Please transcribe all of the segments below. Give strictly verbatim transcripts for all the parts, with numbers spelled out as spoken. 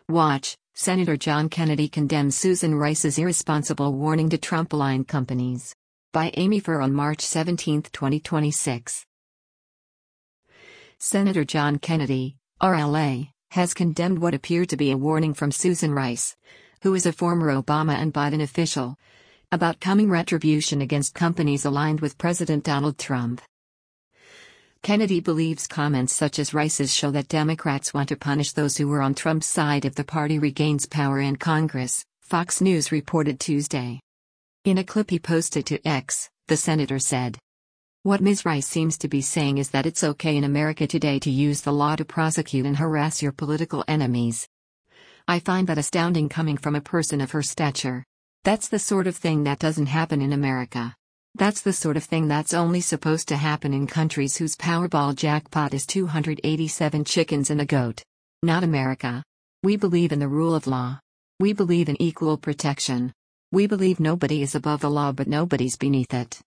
Watch, Senator John Kennedy condemns Susan Rice's irresponsible warning to Trump-aligned companies. By Amy Furr on March seventeenth, twenty twenty-six. Senator John Kennedy, R L A, has condemned what appeared to be a warning from Susan Rice, who is a former Obama and Biden official, about coming retribution against companies aligned with President Donald Trump. Kennedy believes comments such as Rice's show that Democrats want to punish those who were on Trump's side if the party regains power in Congress, Fox News reported Tuesday. In a clip he posted to X, the senator said, "What Miz Rice seems to be saying is that it's okay in America today to use the law to prosecute and harass your political enemies. I find that astounding coming from a person of her stature. That's the sort of thing that doesn't happen in America. That's the sort of thing that's only supposed to happen in countries whose Powerball jackpot is two hundred eighty-seven chickens and a goat. Not America. We believe in the rule of law. We believe in equal protection. We believe nobody is above the law but nobody's beneath it."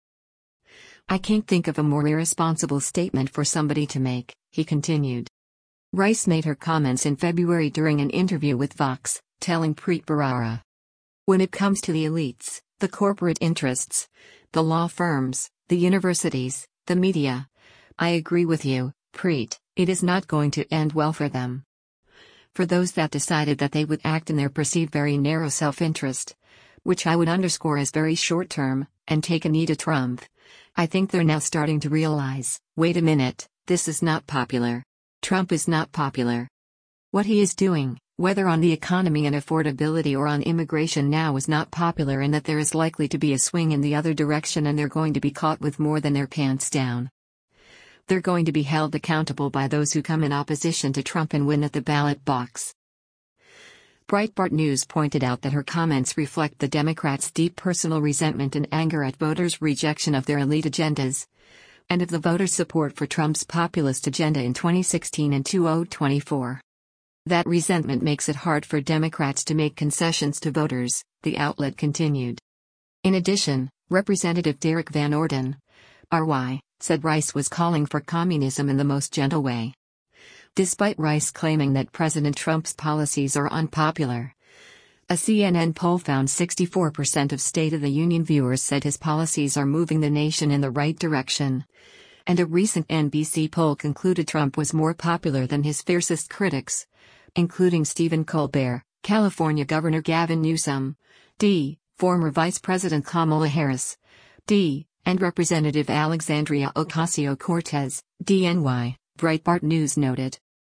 "I can't think of a more irresponsible statement for somebody to make," he continued. Rice made her comments in February during an interview with Vox, telling Preet Bharara, "When it comes to the elites, the corporate interests, the law firms, the universities, the media, I agree with you, Preet, it is not going to end well for them. For those that decided that they would act in their perceived very narrow self-interest, which I would underscore as very short-term, and take a knee to Trump, I think they're now starting to realize, wait a minute, this is not popular. Trump is not popular. What he is doing, whether on the economy and affordability or on immigration now, is not popular, and that there is likely to be a swing in the other direction and they're going to be caught with more than their pants down. They're going to be held accountable by those who come in opposition to Trump and win at the ballot box." Breitbart News pointed out that her comments reflect the Democrats' deep personal resentment and anger at voters' rejection of their elite agendas, and of the voters' support for Trump's populist agenda in twenty sixteen and two thousand twenty-four. That resentment makes it hard for Democrats to make concessions to voters, the outlet continued. In addition, Representative Derek Van Orden, R Y, said Rice was calling for communism in the most gentle way. Despite Rice claiming that President Trump's policies are unpopular, a C N N poll found sixty-four percent of State of the Union viewers said his policies are moving the nation in the right direction, and a recent N B C poll concluded Trump was more popular than his fiercest critics, including Stephen Colbert, California Governor Gavin Newsom, D, former Vice President Kamala Harris, D, and Representative Alexandria Ocasio-Cortez, D N Y, Breitbart News noted.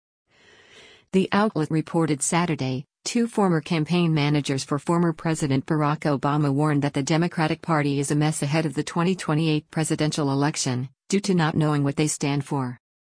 The outlet reported Saturday, two former campaign managers for former President Barack Obama warned that the Democratic Party is a mess ahead of the twenty twenty-eight presidential election, due to not knowing what they stand for.